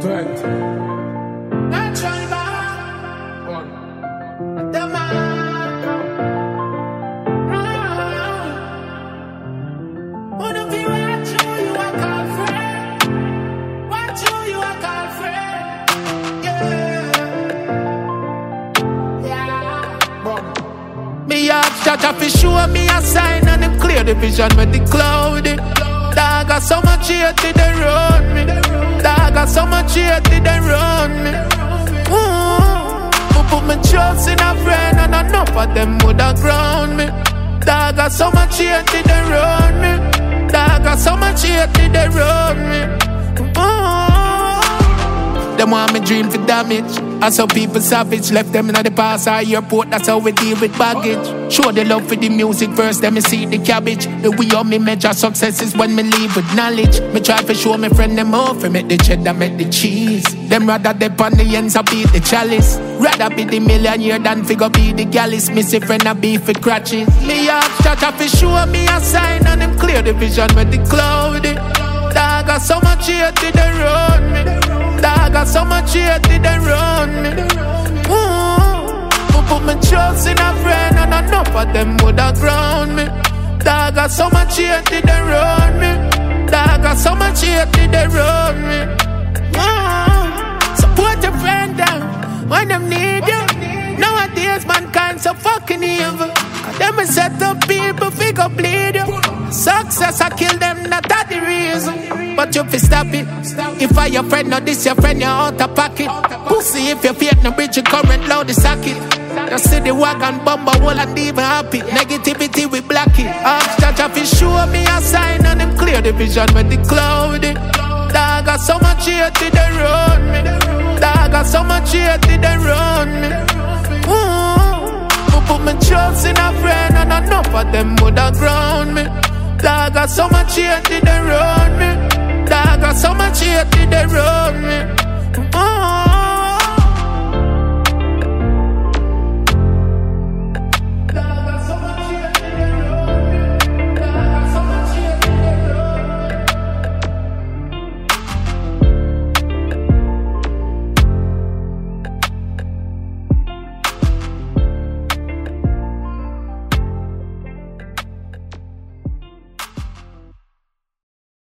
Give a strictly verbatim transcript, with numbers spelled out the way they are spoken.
Jah fi show me a sign and him clear the vision with the cloudy. Dog got so much hate they run me. Dog got so much hate they run me. Ooh, who put my trust in a friend and enough of them woulda ground me. Dog got so much hate they run me. Dog got so much hate they run me. Ooh. Them want me dream for damage. I saw people savage, left them in the past or airport. That's how we deal with baggage. Show the love for the music first, then me see the cabbage. The way of me measure success is when me leave with knowledge. Me try to show me friend them off, make the cheddar, make the cheese. Them rather dip on the ends or beat the chalice. Rather be the millionaire than figure be the gallus. Me see friend a beef for crutches. Me ask Jah to show me a sign and him clear the vision with the cloudy. Dog got so much hate they run me. Dog got so much hate they run me. Ooh, who put my trust in a friend and enough of them woulda ground me. Dog got so much hate they run me. Dog got so much hate they run me. Ooh, support your friend down when them need you. Nowadays mankind so fucking evil. Cause them a set up people figure bleed you. Success I kill them, not that the reason. But you fi stop it. If I your friend, not this your friend, you're out of pocket. Pussy if you fake no bridge, you current loud the socket. You see the wagon bumper wall and even happy. Negativity we block it. Ask Jah fi show me a sign and him clear the vision with the cloudy. Dog got so much hate they run me. Dog got so much hate they run me. Ooh, who put my trust in a friend and enough of them woulda ground me. Dog got so much hate they run me. Dog got so much hate they run me. Oh.